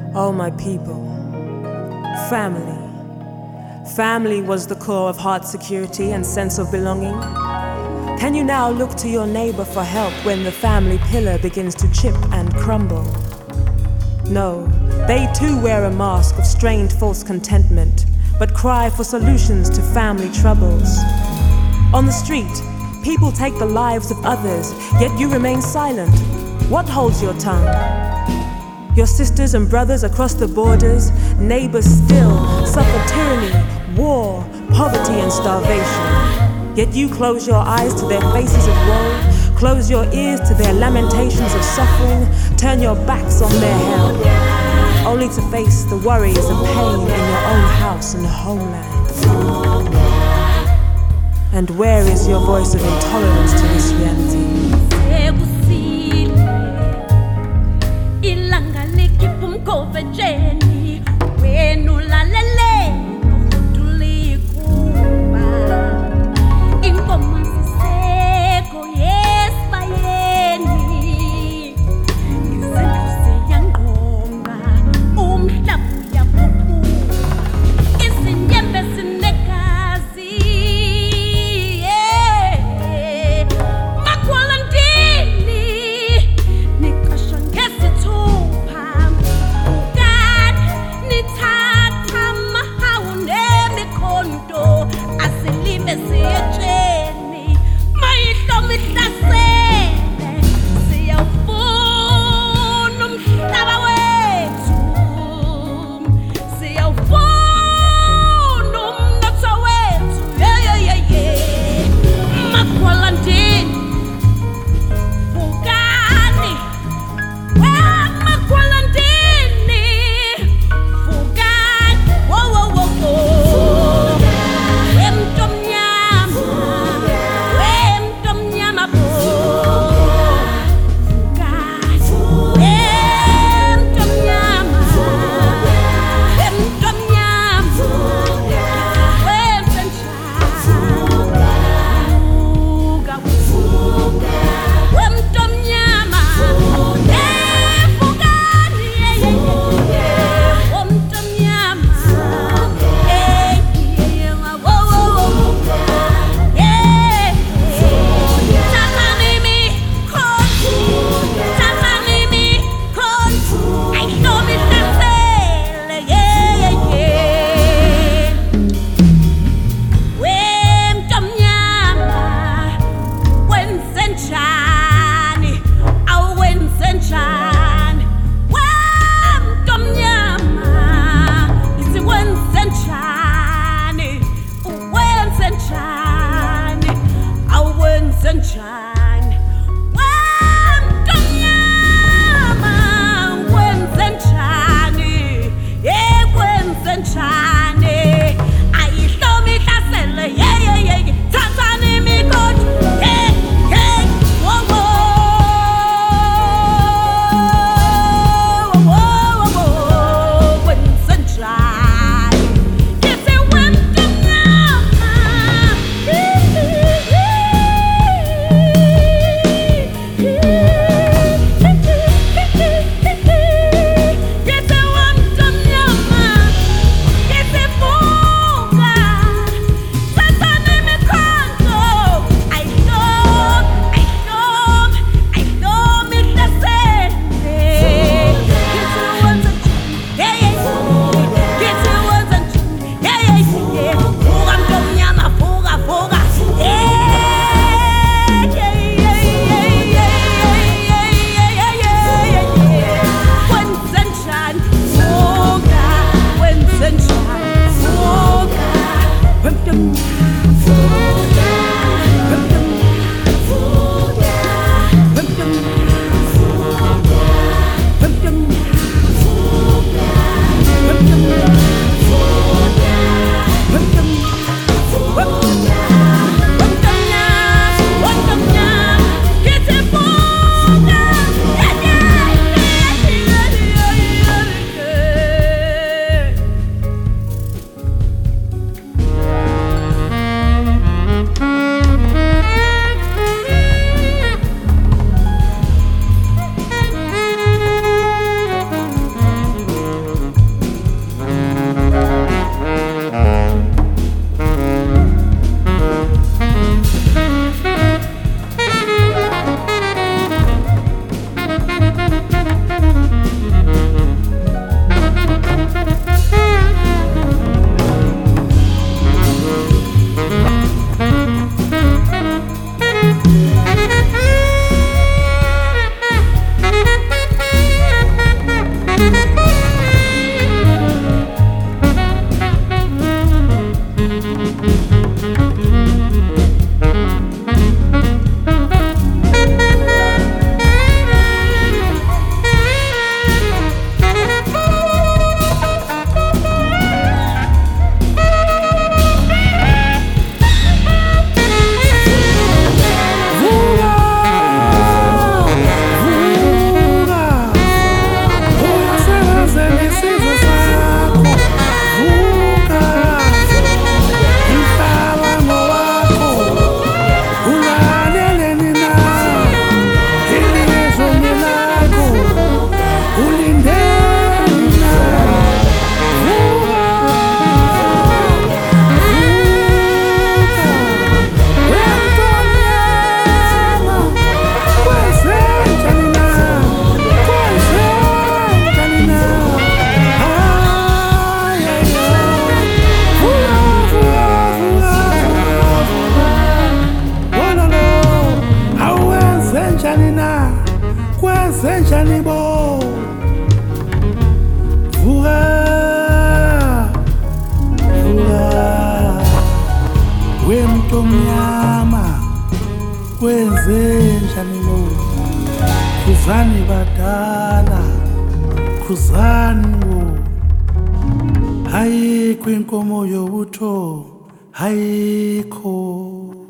Oh, my people, family. Family was the core of heart security and sense of belonging. Can you now look to your neighbor for help when the family pillar begins to chip and crumble? No, they too wear a mask of strained false contentment, but cry for solutions to family troubles. On the street, people take the lives of others, yet you remain silent. What holds your tongue? Your sisters and brothers across the borders, neighbors still suffer tyranny, war, poverty and starvation. Yet you close your eyes to their faces of woe, close your ears to their lamentations of suffering, turn your backs on their hell, only to face the worries and pain in your own house and homeland. And where is your voice of intolerance to this reality? Senjani bo Vuga Wento mnyama Kwenzenjani bo Khuzani badala Khuzani bo Hayikho inkomo yobutho Hayikho